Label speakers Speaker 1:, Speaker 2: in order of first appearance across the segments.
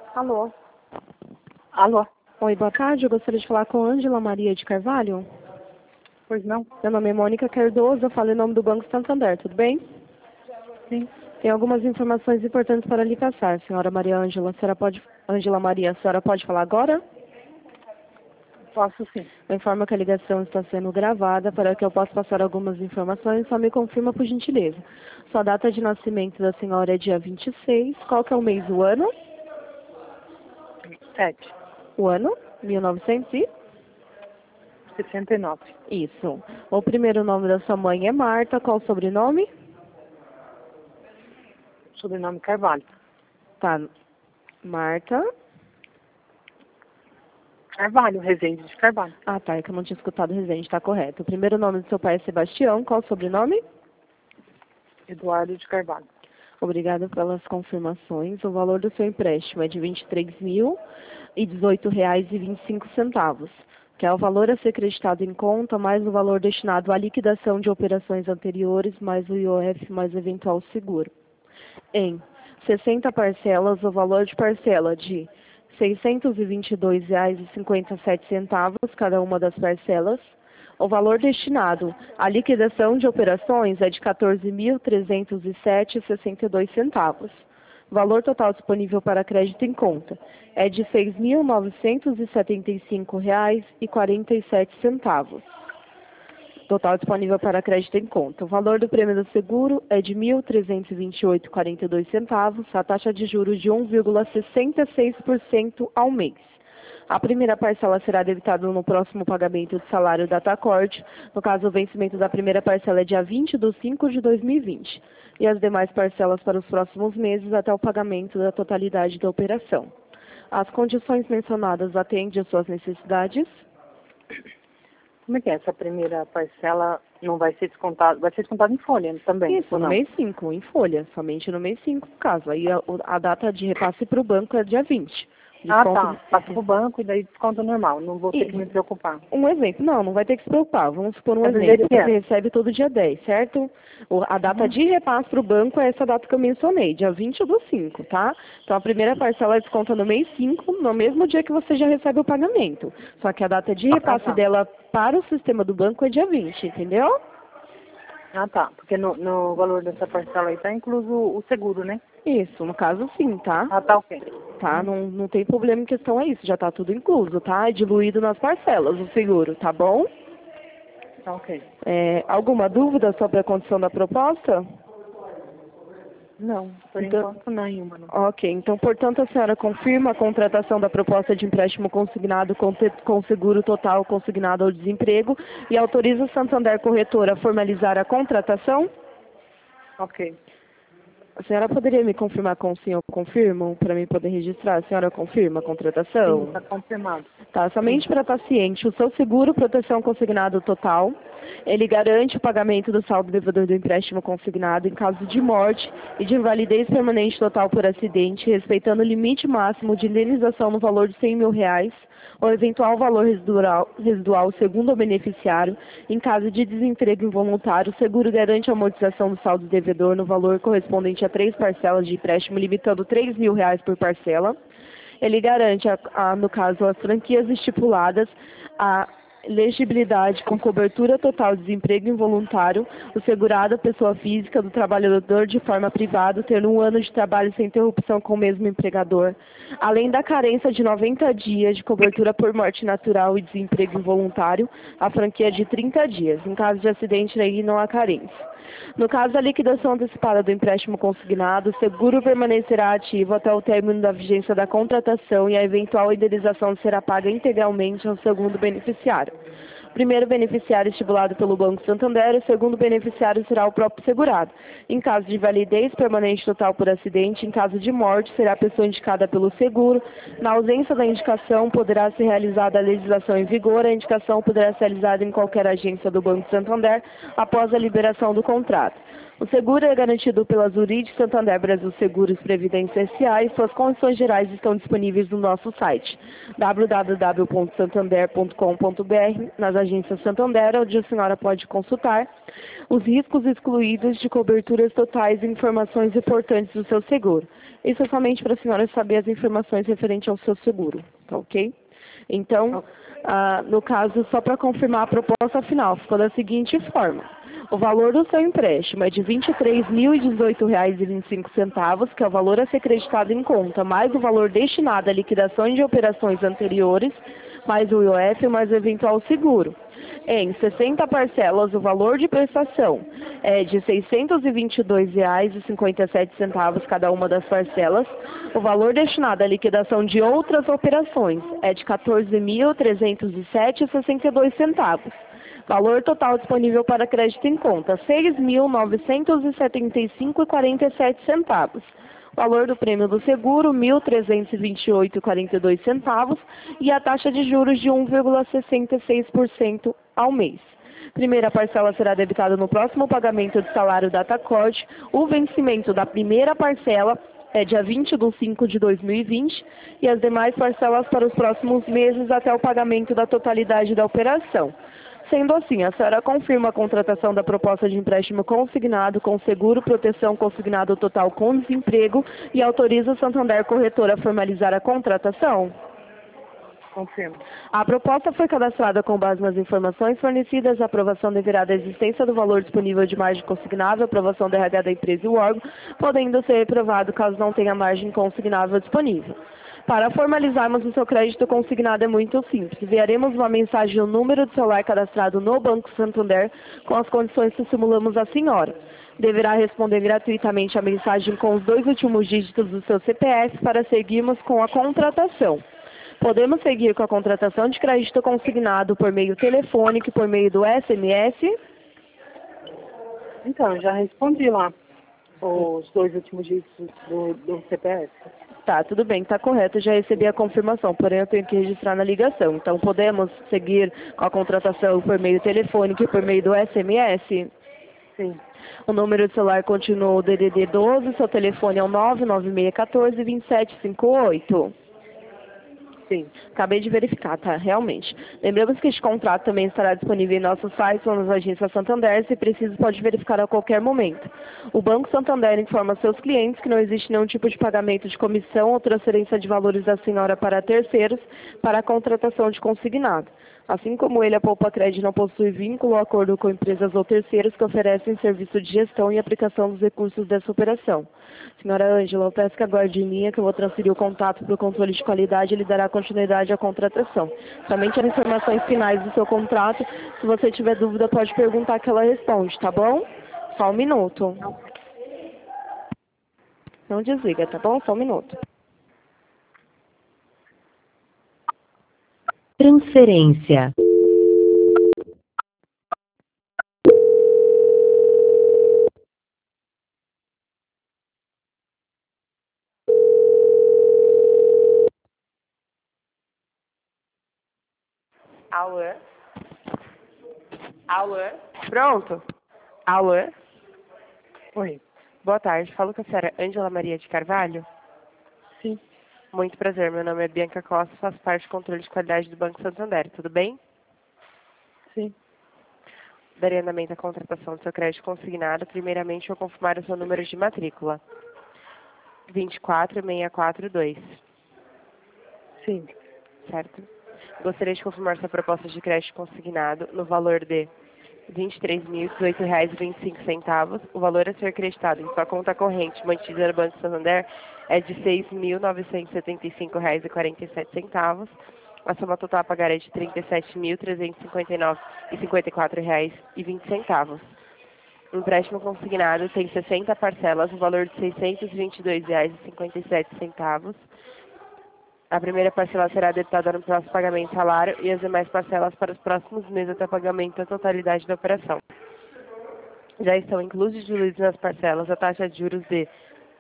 Speaker 1: Alô? Alô?
Speaker 2: Oi, boa tarde. Eu gostaria de falar com Ângela Maria de Carvalho.
Speaker 1: Pois não?
Speaker 2: Meu nome é Mônica Cardoso, eu falo em nome do Banco Santander, tudo bem?
Speaker 1: Sim.
Speaker 2: Tem algumas informações importantes para lhe passar, senhora Maria Ângela. Ângela Maria, a senhora pode falar agora?
Speaker 1: Posso sim.
Speaker 2: Eu informo que a ligação está sendo gravada. Para que eu possa passar algumas informações, só me confirma por gentileza. Sua data de nascimento da senhora é dia 26. Qual que é o mês e o ano?
Speaker 1: 7.
Speaker 2: O ano? 1900 e...
Speaker 1: 69.
Speaker 2: Isso. O primeiro nome da sua mãe é Marta. Qual o sobrenome?
Speaker 1: Sobrenome Carvalho.
Speaker 2: Tá. Marta.
Speaker 1: Carvalho, Rezende de Carvalho.
Speaker 2: Ah, tá. É que eu não tinha escutado Resende, tá correto. O primeiro nome do seu pai é Sebastião. Qual o sobrenome?
Speaker 1: Eduardo de Carvalho.
Speaker 2: Obrigada pelas confirmações. O valor do seu empréstimo é de R$ 23.018,25, que é o valor a ser acreditado em conta, mais o valor destinado à liquidação de operações anteriores, mais o IOF, mais o eventual seguro. Em 60 parcelas, o valor de parcela de R$ 622,57, cada uma das parcelas. O valor destinado à liquidação de operações é de R$ 14.307,62. O valor total disponível para crédito em conta é de R$ 6.975,47. Total disponível para crédito em conta. O valor do prêmio do seguro é de R$ 1.328,42, a taxa de juros de 1,66% ao mês. A primeira parcela será debitada no próximo pagamento de salário da TACORD. No caso, o vencimento da primeira parcela é dia 20/5 de 2020. E as demais parcelas para os próximos meses até o pagamento da totalidade da operação. As condições mencionadas atendem às suas necessidades?
Speaker 1: Como é que é? Essa primeira parcela não vai ser descontada? Vai ser descontada em folha também?
Speaker 2: Isso,
Speaker 1: ou
Speaker 2: no
Speaker 1: não?
Speaker 2: mês 5, em folha. Somente no mês 5, no caso. Aí a data de repasse para o banco é dia 20.
Speaker 1: Ah,
Speaker 2: Desconto
Speaker 1: tá. Passa pro banco e daí desconto normal. Não vou ter que me preocupar.
Speaker 2: Um exemplo, não vai ter que se preocupar. Vamos supor um
Speaker 1: Mas o
Speaker 2: exemplo.
Speaker 1: jeito que é.
Speaker 2: Você recebe todo dia 10, certo? A data de repasse para o banco é essa data que eu mencionei, dia 20/5, tá? Então a primeira parcela é desconta no mês 5, no mesmo dia que você já recebe o pagamento. Só que a data de repasse
Speaker 1: tá.
Speaker 2: dela para o sistema do banco é dia 20, entendeu?
Speaker 1: Ah, tá. Porque no valor dessa parcela aí tá incluso o seguro, né?
Speaker 2: Isso, no caso sim, tá?
Speaker 1: Ah, tá, ok.
Speaker 2: Tá? Não tem problema em questão a isso, já tá tudo incluso, tá? É diluído nas parcelas o seguro, tá bom?
Speaker 1: Tá, ok.
Speaker 2: Alguma dúvida sobre a condição da proposta?
Speaker 1: Não, por
Speaker 2: Então,
Speaker 1: enquanto nenhuma, não.
Speaker 2: ok, então, portanto, a senhora confirma a contratação da proposta de empréstimo consignado com seguro total consignado ao desemprego e autoriza o Santander Corretora a formalizar a contratação?
Speaker 1: Ok.
Speaker 2: A senhora poderia me confirmar com o senhor confirmo, para mim poder registrar? A senhora confirma a contratação?
Speaker 1: Sim, tá confirmado.
Speaker 2: Tá, somente para paciente, o seu seguro proteção consignado total, ele garante o pagamento do saldo devedor do empréstimo consignado em caso de morte e de invalidez permanente total por acidente, respeitando o limite máximo de indenização no valor de R$ 100.000, ou eventual valor residual segundo o beneficiário. Em caso de desemprego involuntário, o seguro garante a amortização do saldo devedor no valor correspondente a 3 parcelas de empréstimo, limitando R$ 3.000 por parcela. Ele garante, no caso, as franquias estipuladas, a legibilidade com cobertura total de desemprego involuntário, o segurado, a pessoa física do trabalhador de forma privada, tendo 1 ano de trabalho sem interrupção com o mesmo empregador, além da carência de 90 dias de cobertura por morte natural e desemprego involuntário, a franquia de 30 dias. Em caso de acidente, aí não há carência. No caso da liquidação antecipada do empréstimo consignado, o seguro permanecerá ativo até o término da vigência da contratação e a eventual indenização será paga integralmente ao segundo beneficiário. O primeiro beneficiário estipulado pelo Banco Santander, o segundo beneficiário será o próprio segurado. Em caso de validez permanente total por acidente, em caso de morte, será a pessoa indicada pelo seguro. Na ausência da indicação, poderá ser realizada a legislação em vigor. A indicação poderá ser realizada em qualquer agência do Banco Santander após a liberação do contrato. O seguro é garantido pela Zurich Santander Brasil Seguros Previdência S.A. e suas condições gerais estão disponíveis no nosso site www.santander.com.br, nas agências Santander, onde a senhora pode consultar os riscos excluídos de coberturas totais e informações importantes do seu seguro. Isso é somente para a senhora saber as informações referentes ao seu seguro, tá ok? Então, no caso, só para confirmar a proposta final, ficou da seguinte forma. O valor do seu empréstimo é de R$ 23.018,25, que é o valor a ser creditado em conta, mais o valor destinado à liquidação de operações anteriores, mais o IOF, mais o eventual seguro. Em 60 parcelas, o valor de prestação é de R$ 622,57 cada uma das parcelas. O valor destinado à liquidação de outras operações é de R$ 14.307,62. Valor total disponível para crédito em conta, R$ 6.975,47. Valor do prêmio do seguro, R$ 1.328,42. E a taxa de juros de 1,66% ao mês. Primeira parcela será debitada no próximo pagamento de salário data corte. O vencimento da primeira parcela é dia 20/5/2020 e as demais parcelas para os próximos meses até o pagamento da totalidade da operação. Sendo assim, a senhora confirma a contratação da proposta de empréstimo consignado com seguro, proteção consignado total com desemprego e autoriza o Santander Corretora a formalizar a contratação?
Speaker 1: Confirmo.
Speaker 2: A proposta foi cadastrada com base nas informações fornecidas, a aprovação deverá da existência do valor disponível de margem consignável, aprovação da RH da empresa e o órgão, podendo ser reprovado caso não tenha margem consignável disponível. Para formalizarmos o seu crédito consignado é muito simples. Enviaremos uma mensagem no número de celular cadastrado no Banco Santander com as condições que simulamos à senhora. Deverá responder gratuitamente a mensagem com os 2 últimos dígitos do seu CPF para seguirmos com a contratação. Podemos seguir com a contratação de crédito consignado por meio telefônico e por meio do SMS?
Speaker 1: Então, já respondi lá os 2 últimos dígitos do CPF.
Speaker 2: Tá, tudo bem, está correto, já recebi a confirmação, porém eu tenho que registrar na ligação. Então, podemos seguir com a contratação por meio telefônico e por meio do SMS?
Speaker 1: Sim.
Speaker 2: O número de celular continua o DDD 12, seu telefone é o 99614-2758.
Speaker 1: Sim.
Speaker 2: Acabei de verificar, tá? Realmente. Lembramos que este contrato também estará disponível em nosso site ou nas agências Santander. Se preciso, pode verificar a qualquer momento. O Banco Santander informa seus clientes que não existe nenhum tipo de pagamento de comissão ou transferência de valores da senhora para terceiros para a contratação de consignado. Assim como ele, a Poupa Cred não possui vínculo ou acordo com empresas ou terceiros que oferecem serviço de gestão e aplicação dos recursos dessa operação. Senhora Ângela, eu peço que aguarde em linha que eu vou transferir o contato para o controle de qualidade e ele dará continuidade à contratação. Somente as informações finais do seu contrato. Se você tiver dúvida, pode perguntar que ela responde, tá bom? Só um minuto. Não desliga, tá bom? Só um minuto.
Speaker 3: Transferência.
Speaker 2: Alô? Alô? Pronto? Alô?
Speaker 1: Oi.
Speaker 2: Boa tarde. Falo com a senhora Ângela Maria de Carvalho.
Speaker 1: Sim.
Speaker 2: Muito prazer. Meu nome é Bianca Costa, faço parte do controle de qualidade do Banco Santander. Tudo bem?
Speaker 1: Sim.
Speaker 2: Darei andamento à contratação do seu crédito consignado. Primeiramente, vou confirmar o seu número de matrícula. 24642.
Speaker 1: Sim.
Speaker 2: Certo? Gostaria de confirmar sua proposta de crédito consignado no valor de R$ 23.018,25. O valor a ser creditado em sua conta corrente mantida no Banco Santander é de R$ 6.975,47. A soma total a pagar é de R$ 37.359,54,20. O empréstimo consignado tem 60 parcelas, o valor de R$ 622,57. A primeira parcela será debitada no próximo pagamento de salário e as demais parcelas para os próximos meses até o pagamento da totalidade da operação. Já estão inclusos e diluídos nas parcelas a taxa de juros de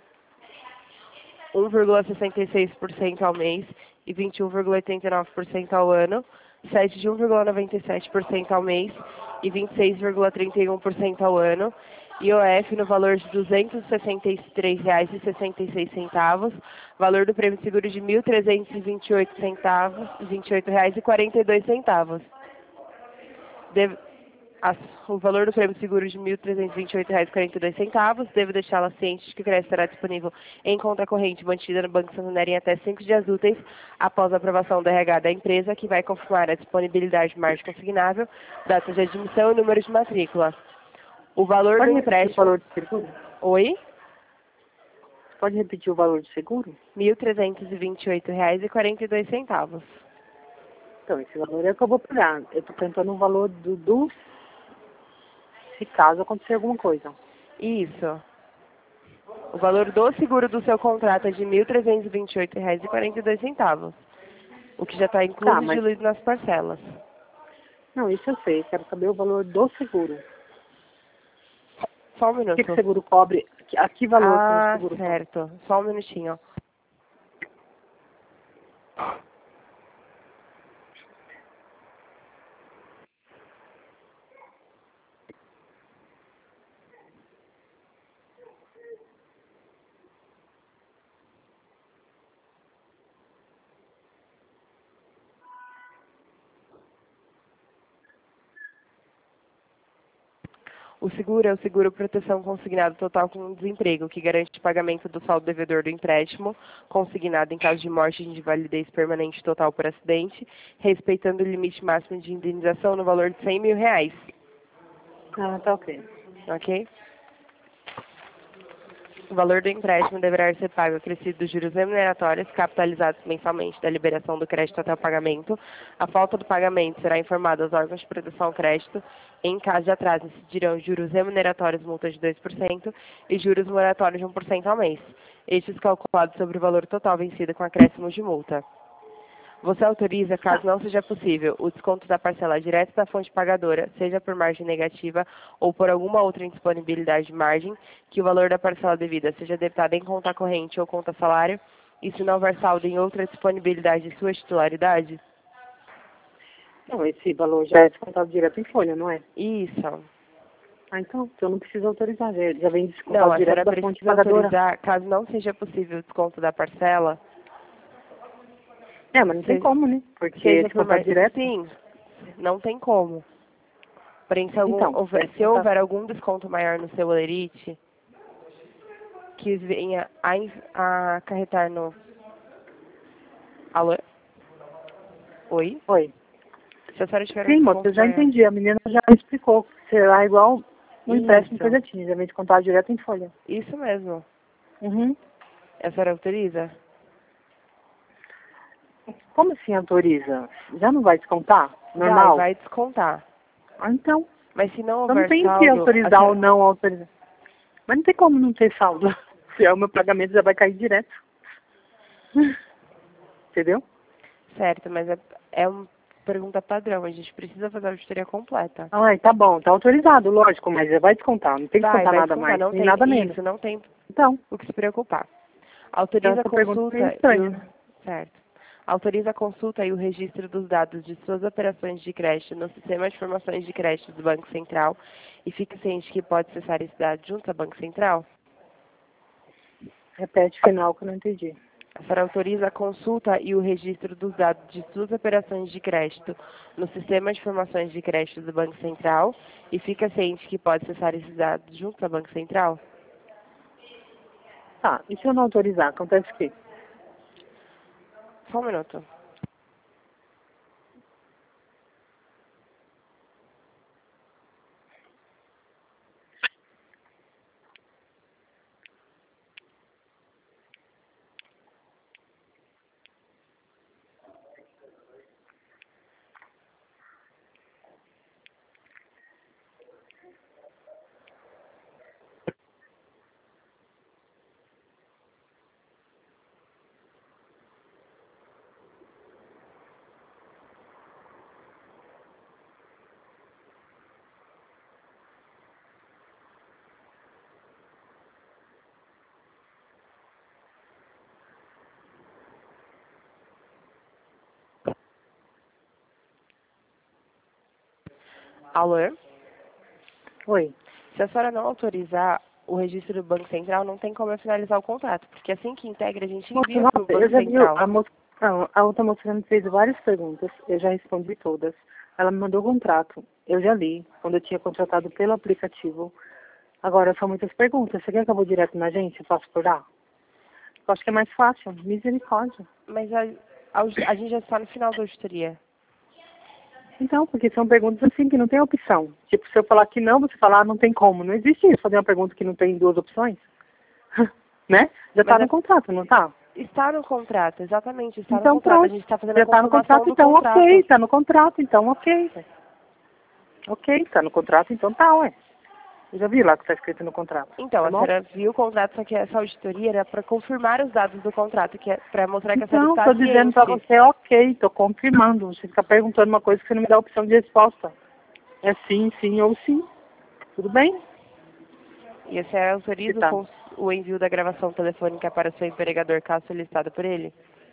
Speaker 2: 1,66% ao mês e 21,89% ao ano, sede de 1,97% ao mês e 26,31% ao ano, IOF no valor de R$ 263,66, valor do prêmio de seguro de R$ 1.328, R$ 28,42. O valor do prêmio de seguro de R$ 1.328,42. Devo deixá-la ciente de que o crédito estará disponível em conta corrente mantida no Banco Santander em até 5 dias úteis após a aprovação do RH da empresa, que vai confirmar a disponibilidade de margem consignável, data de admissão e número de matrícula. O valor
Speaker 1: Pode
Speaker 2: do
Speaker 1: repetir o
Speaker 2: empréstimo...
Speaker 1: valor do seguro?
Speaker 2: Oi?
Speaker 1: Pode repetir o valor do seguro?
Speaker 2: R$ 1.328,42.
Speaker 1: Então, esse valor é o que eu vou pagar. Eu estou perguntando o valor se caso acontecer alguma coisa.
Speaker 2: Isso. O valor do seguro do seu contrato é de R$ 1.328,42, o que já está incluso
Speaker 1: Tá,
Speaker 2: e
Speaker 1: mas...
Speaker 2: diluído nas parcelas.
Speaker 1: Não, isso eu sei. Quero saber o valor do seguro.
Speaker 2: Só um
Speaker 1: O
Speaker 2: minuto.
Speaker 1: que o seguro cobre? A que valor que o
Speaker 2: Ah,
Speaker 1: seguro cobre?
Speaker 2: certo. Só um minutinho. O seguro é o seguro proteção consignado total com desemprego, que garante o pagamento do saldo devedor do empréstimo, consignado em caso de morte de invalidez permanente total por acidente, respeitando o limite máximo de indenização no valor de R$ 100 mil.
Speaker 1: Ah, tá ok.
Speaker 2: Ok? O valor do empréstimo deverá ser pago acrescido dos juros remuneratórios capitalizados mensalmente da liberação do crédito até o pagamento. A falta do pagamento será informada aos órgãos de proteção ao crédito. Em caso de atraso, incidirão juros remuneratórios, multa de 2% e juros moratórios de 1% ao mês. Estes calculados sobre o valor total vencido com acréscimo de multa. Você autoriza, caso não seja possível, o desconto da parcela direto da fonte pagadora, seja por margem negativa ou por alguma outra indisponibilidade de margem, que o valor da parcela devida seja debitado em conta corrente ou conta salário, e se não houver saldo em outra disponibilidade de sua titularidade?
Speaker 1: Não, esse valor já é descontado direto em folha, não é?
Speaker 2: Isso.
Speaker 1: Ah, então eu não preciso autorizar. Já vem
Speaker 2: Não,
Speaker 1: descontado
Speaker 2: a
Speaker 1: direto
Speaker 2: senhora
Speaker 1: da fonte
Speaker 2: precisa
Speaker 1: pagadora.
Speaker 2: autorizar, caso não seja possível o desconto da parcela,
Speaker 1: É, mas não tem como, né? Porque é
Speaker 2: seja por
Speaker 1: descontado direto.
Speaker 2: Sim, não tem como. Porém,
Speaker 1: Então, é
Speaker 2: se
Speaker 1: descontado.
Speaker 2: houver algum desconto maior no seu Olerite, que venha a acarretar no... Alô? Oi?
Speaker 1: Oi.
Speaker 2: Se a senhora tiver um
Speaker 1: Sim, moça, eu
Speaker 2: desconto
Speaker 1: já
Speaker 2: maior.
Speaker 1: entendi. A menina já me explicou. Será igual um empréstimo que eu
Speaker 2: Isso.
Speaker 1: já tinha. Já vem descontado direto em folha.
Speaker 2: Isso mesmo.
Speaker 1: Uhum.
Speaker 2: A senhora autoriza?
Speaker 1: Como assim autoriza? Já não vai descontar? Normal?
Speaker 2: Vai descontar.
Speaker 1: Ah, então.
Speaker 2: Mas se não
Speaker 1: Eu não
Speaker 2: houver
Speaker 1: tenho que
Speaker 2: saldo,
Speaker 1: autorizar ou não autorizar. Mas não tem como não ter saldo. Se é o meu pagamento, já vai cair direto. Entendeu?
Speaker 2: Certo, mas é uma pergunta padrão. A gente precisa fazer a auditoria completa.
Speaker 1: Ai, tá bom, tá autorizado, lógico, mas já vai descontar. Não tem que descontar
Speaker 2: Vai
Speaker 1: nada
Speaker 2: descontar.
Speaker 1: mais,
Speaker 2: Não
Speaker 1: nem
Speaker 2: tem
Speaker 1: nada menos.
Speaker 2: isso, não tem
Speaker 1: Então,
Speaker 2: o que se preocupar.
Speaker 1: então
Speaker 2: Autoriza a
Speaker 1: essa pergunta foi
Speaker 2: consulta e o...
Speaker 1: estranha.
Speaker 2: Certo. Autoriza a consulta e o registro dos dados de suas operações de crédito no sistema de informações de crédito do Banco Central e fique ciente que pode acessar esse dado junto ao Banco Central?
Speaker 1: Repete o final que eu não entendi.
Speaker 2: A senhora autoriza a consulta e o registro dos dados de suas operações de crédito no sistema de informações de crédito do Banco Central e fica ciente que pode acessar esses dados junto ao Banco Central?
Speaker 1: Tá, e se eu não autorizar, acontece o quê?
Speaker 2: Só um minuto. Alô?
Speaker 1: Oi.
Speaker 2: Se a senhora não autorizar o registro do Banco Central, não tem como eu finalizar o contrato, porque assim que integra, a gente
Speaker 1: Moça,
Speaker 2: envia para o
Speaker 1: nossa, eu
Speaker 2: Banco
Speaker 1: já vi,
Speaker 2: Central.
Speaker 1: a outra moça já me fez várias perguntas, eu já respondi todas. Ela me mandou o contrato, eu já li, quando eu tinha contratado pelo aplicativo. Agora, são muitas perguntas. Você quer que eu vou direto na agência e faço por lá? Eu acho que é mais fácil, misericórdia.
Speaker 2: Mas a gente já está no final da auditoria.
Speaker 1: Então, porque são perguntas assim que não tem opção. Tipo, se eu falar que não, você falar, não tem como. Não existe isso, fazer uma pergunta que não tem duas opções. Né? Já está
Speaker 2: Mas
Speaker 1: no contrato, não está?
Speaker 2: está no contrato, exatamente, está no
Speaker 1: Então
Speaker 2: contrato. A
Speaker 1: pronto.
Speaker 2: gente está fazendo
Speaker 1: Já
Speaker 2: a
Speaker 1: está no
Speaker 2: consumação
Speaker 1: contrato,
Speaker 2: do
Speaker 1: então
Speaker 2: contrato.
Speaker 1: ok. Está no contrato, então ok. Ok, está no contrato, então tá, ué. Eu já vi lá que está escrito no contrato.
Speaker 2: Então,
Speaker 1: Tá
Speaker 2: a
Speaker 1: bom?
Speaker 2: senhora viu o contrato, só que essa auditoria era para confirmar os dados do contrato, que é para mostrar que a senhora
Speaker 1: Então,
Speaker 2: está
Speaker 1: estou dizendo para
Speaker 2: ciente.
Speaker 1: você, ok, estou confirmando. Você fica perguntando uma coisa que você não me dá opção de resposta. É sim, sim ou sim. Tudo bem?
Speaker 2: E a senhora
Speaker 1: Se
Speaker 2: autoriza
Speaker 1: tá.
Speaker 2: o envio da gravação telefônica para o seu empregador, caso solicitado por ele?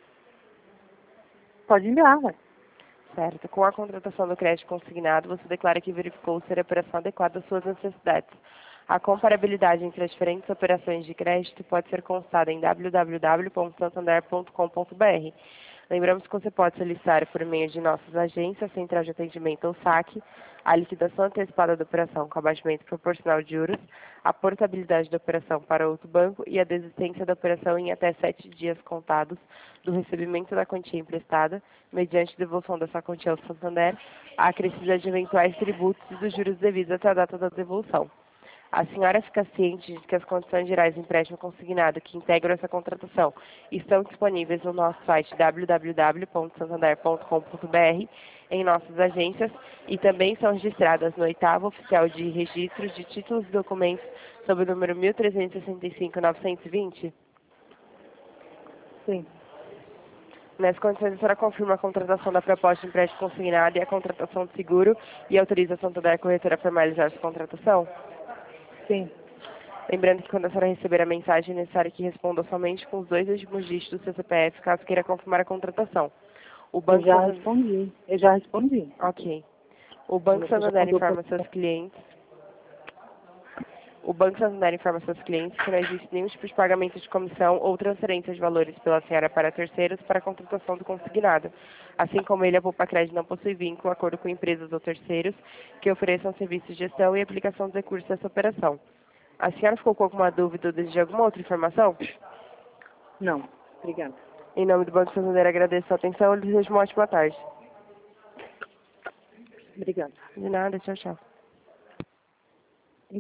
Speaker 1: Pode enviar, ué.
Speaker 2: Certo. Com a contratação do crédito consignado, você declara que verificou ser a operação adequada às suas necessidades. A comparabilidade entre as diferentes operações de crédito pode ser constada em www.santander.com.br. Lembramos que você pode solicitar por meio de nossas agências, central de atendimento ou saque, a liquidação antecipada da operação com abatimento proporcional de juros, a portabilidade da operação para outro banco e a desistência da operação em até 7 dias contados do recebimento da quantia emprestada, mediante devolução dessa quantia ao Santander, a acrescida de eventuais tributos e dos juros devidos até a data da devolução. A senhora fica ciente de que as condições gerais do empréstimo consignado que integram essa contratação estão disponíveis no nosso site www.santander.com.br, em nossas agências, e também são registradas no 8º Oficial de Registros de Títulos e Documentos sob o número 1365-920?
Speaker 1: Sim,
Speaker 2: Nessas condições, a senhora confirma a contratação da proposta de empréstimo consignado e a contratação de seguro e autoriza a Santander Corretora a formalizar essa contratação?
Speaker 1: sim.
Speaker 2: Lembrando que quando a senhora receber a mensagem, é necessário que responda somente com os 2 últimos dígitos do seu CPF, caso queira confirmar a contratação. O
Speaker 1: Eu
Speaker 2: Banco
Speaker 1: já
Speaker 2: Santander...
Speaker 1: respondi. Eu já respondi.
Speaker 2: Ok. O
Speaker 1: A
Speaker 2: Banco
Speaker 1: moça já
Speaker 2: Santander
Speaker 1: contou pra
Speaker 2: informa seus clientes... O Banco Santander informa seus clientes que não existe nenhum tipo de pagamento de comissão ou transferência de valores pela senhora para terceiros para a contratação do consignado. Assim como ele, a Poupa Crédito não possui vínculo, acordo com empresas ou terceiros que ofereçam serviços de gestão e aplicação dos recursos dessa operação. A senhora ficou com alguma dúvida ou deseja alguma outra informação?
Speaker 1: Não. Obrigada.
Speaker 2: Em nome do Banco Santander, agradeço a atenção e desejo uma ótima tarde.
Speaker 1: Obrigada.
Speaker 2: De nada, tchau, tchau.